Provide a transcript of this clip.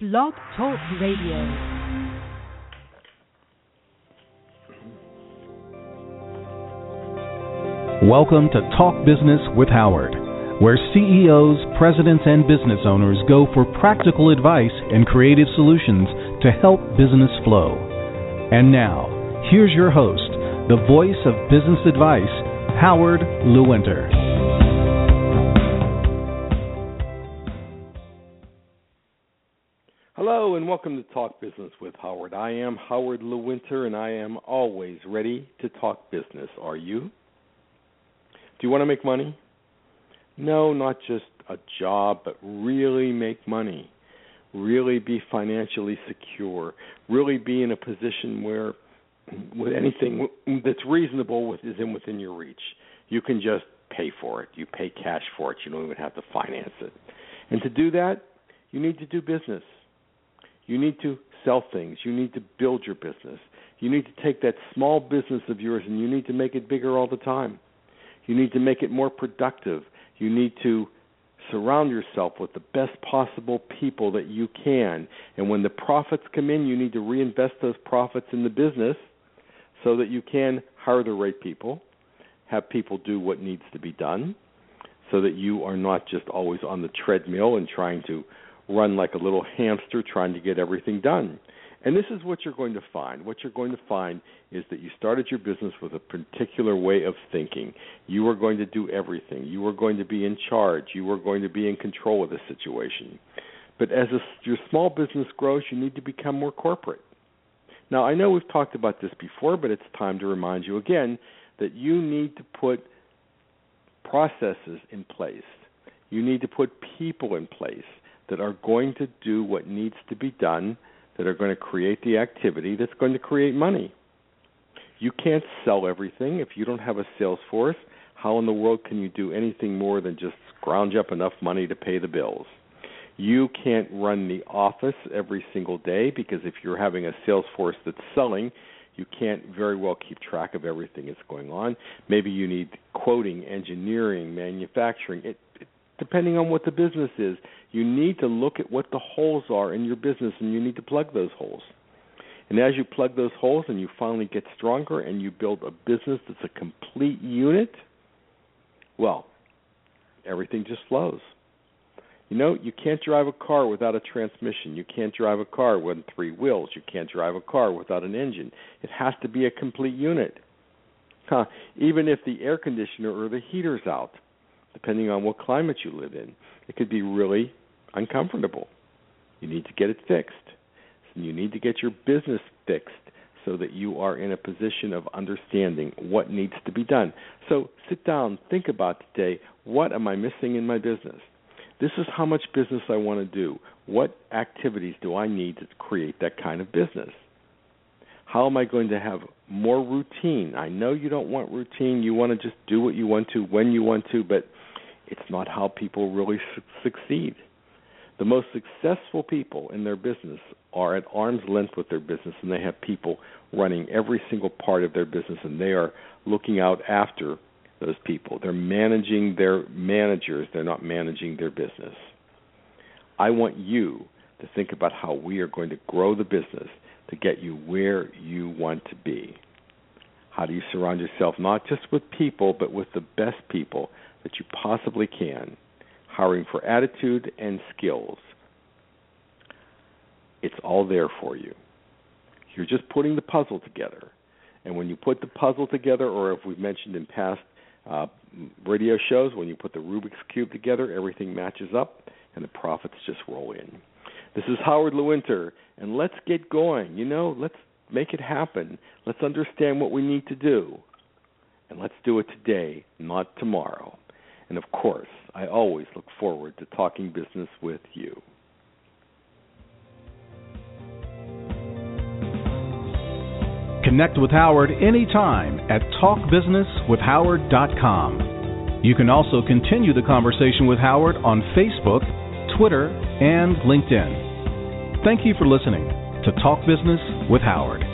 Blog Talk Radio. Welcome to Talk Business with Howard, where CEOs, presidents, and business owners go for practical advice and creative solutions to help business flow. And now, here's your host, the voice of business advice, Howard Lewinter. Hello and welcome to Talk Business with Howard. I am Howard Lewinter and I am always ready to talk business. Are you? Do you want to make money? No, not just a job, but really make money. Really be financially secure. Really be in a position where with anything that's reasonable is within your reach. You can just pay for it. You pay cash for it. You don't even have to finance it. And to do that, you need to do business. You need to sell things. You need to build your business. You need to take that small business of yours and you need to make it bigger all the time. You need to make it more productive. You need to surround yourself with the best possible people that you can. And when the profits come in, you need to reinvest those profits in the business so that you can hire the right people, have people do what needs to be done, so that you are not just always on the treadmill and trying to run like a little hamster trying to get everything done. And this is what you're going to find. What you're going to find is that you started your business with a particular way of thinking. You are going to do everything. You are going to be in charge. You are going to be in control of the situation. But as your small business grows, you need to become more corporate. Now, I know we've talked about this before, but it's time to remind you again that you need to put processes in place. You need to put people in place that are going to do what needs to be done, that are going to create the activity that's going to create money. You can't sell everything. If you don't have a sales force, how in the world can you do anything more than just scrounge up enough money to pay the bills? You can't run the office every single day because if you're having a sales force that's selling, you can't very well keep track of everything that's going on. Maybe you need quoting, engineering, manufacturing. Depending on what the business is, you need to look at what the holes are in your business, and you need to plug those holes. And as you plug those holes and you finally get stronger and you build a business that's a complete unit, well, everything just flows. You know, you can't drive a car without a transmission. You can't drive a car with 3 wheels. You can't drive a car without an engine. It has to be a complete unit. Even if the air conditioner or the heater's out, depending on what climate you live in, it could be really uncomfortable. You need to get it fixed. You need to get your business fixed so that you are in a position of understanding what needs to be done. So sit down, think about today, what am I missing in my business? This is how much business I want to do. What activities do I need to create that kind of business? How am I going to have more routine? I know you don't want routine. You want to just do what you want to when you want to, but it's not how people really succeed. The most successful people in their business are at arm's length with their business, and they have people running every single part of their business, and they are looking out after those people. They're managing their managers. They're not managing their business. I want you to think about how we are going to grow the business to get you where you want to be. How do you surround yourself not just with people, but with the best people that you possibly can, hiring for attitude and skills? It's all there for you. You're just putting the puzzle together. And when you put the puzzle together, or if we've mentioned in past radio shows, when you put the Rubik's Cube together, everything matches up and the profits just roll in. This is Howard Lewinter, and let's get going. You know, let's make it happen. Let's understand what we need to do. And let's do it today, not tomorrow. And, of course, I always look forward to talking business with you. Connect with Howard anytime at talkbusinesswithhoward.com. You can also continue the conversation with Howard on Facebook, Twitter, and LinkedIn. Thank you for listening to Talk Business with Howard.